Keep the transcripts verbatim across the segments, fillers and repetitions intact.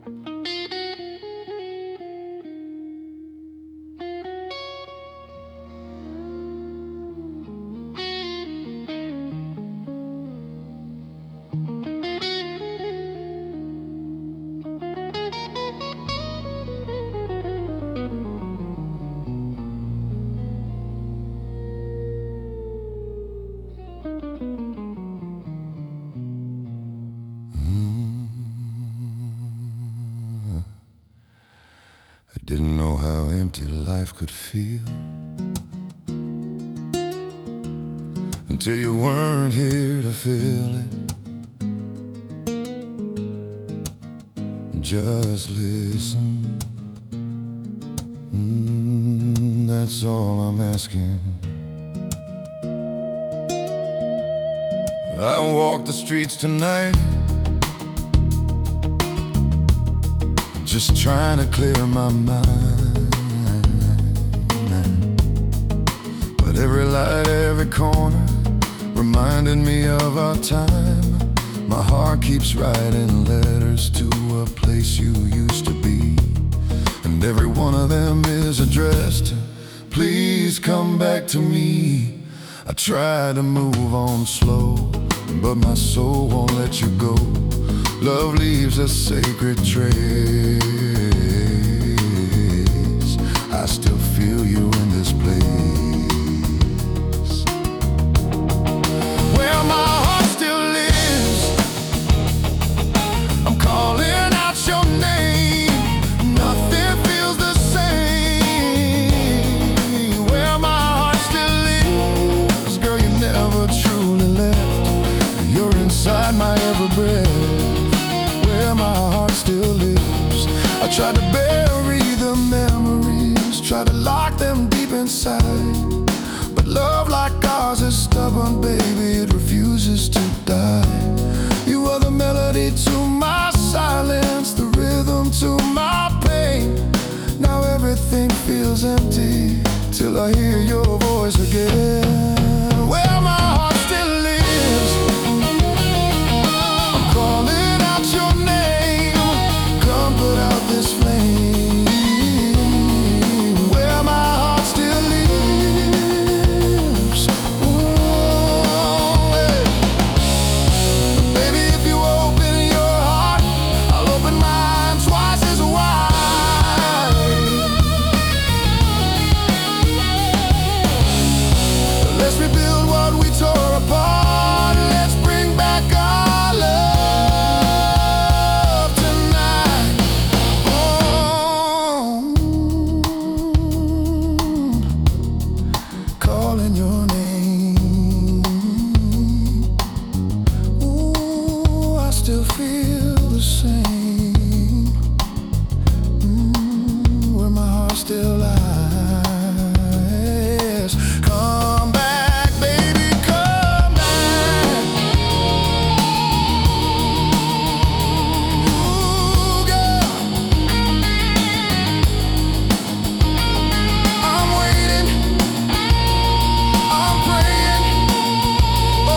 I didn't know how empty life could feel until you weren't here to fill it. Just listen, mm, that's all I'm asking. I walk the streets tonight, just trying to clear my mind. But every light, every corner reminded me of our time. My heart keeps writing letters to a place you used to be, and every one of them is addressed to, please come back to me. I try to move on slow, but my soul won't let you go. Love leaves a sacred trace. I still feel you in this place, where my heart still lives. I'm calling out your name, nothing feels the same. Where my heart still lives, girl, you never truly left. You're inside my every breath. Where my heart still lives, I try to bury the memories, try to lock them deep inside. But love like ours is stubborn, baby, it refuses to die. You are the melody to my silence, the rhythm to my pain. Now everything feels empty till I hear your voice again. Where my heart still lives, I'm calling out your name. Come put out this flame. Where my heart still lives. Ooh, hey. Baby, if you open your heart, I'll open mine twice as wide. Let's rebuild what we tore apart. Let's bring back our love tonight. Oh, calling your name. Ooh, I still feel the same. Mm, where my heart still lies. Come back, baby, come back. Ooh, girl, I'm waiting, I'm praying. Oh,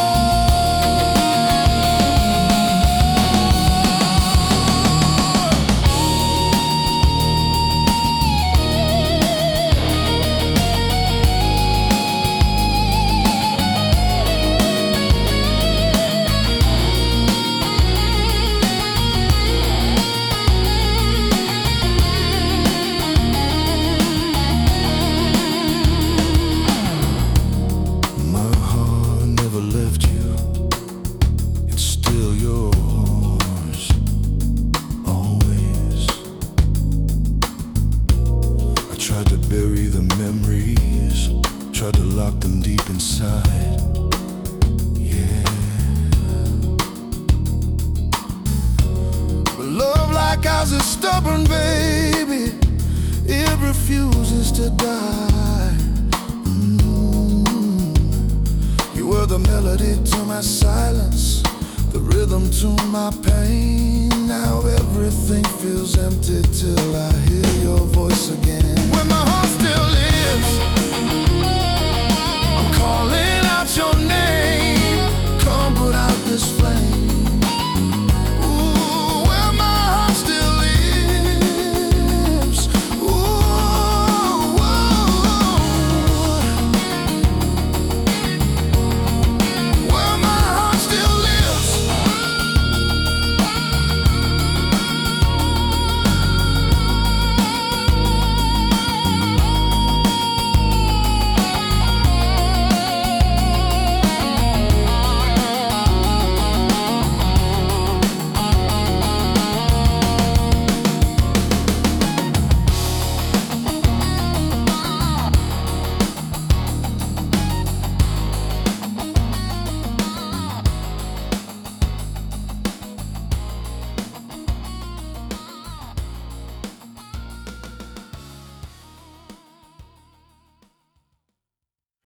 my heart never left you. It's still yours, always. I tried to bury the memories, tried to lock them deep inside. Yeah. But love like ours is stubborn, baby. It refuses to die. Mm. You were the melody to my silence, the rhythm to my pain. Now everything feels empty till I hear your voice again. When my heart still lives, I'm calling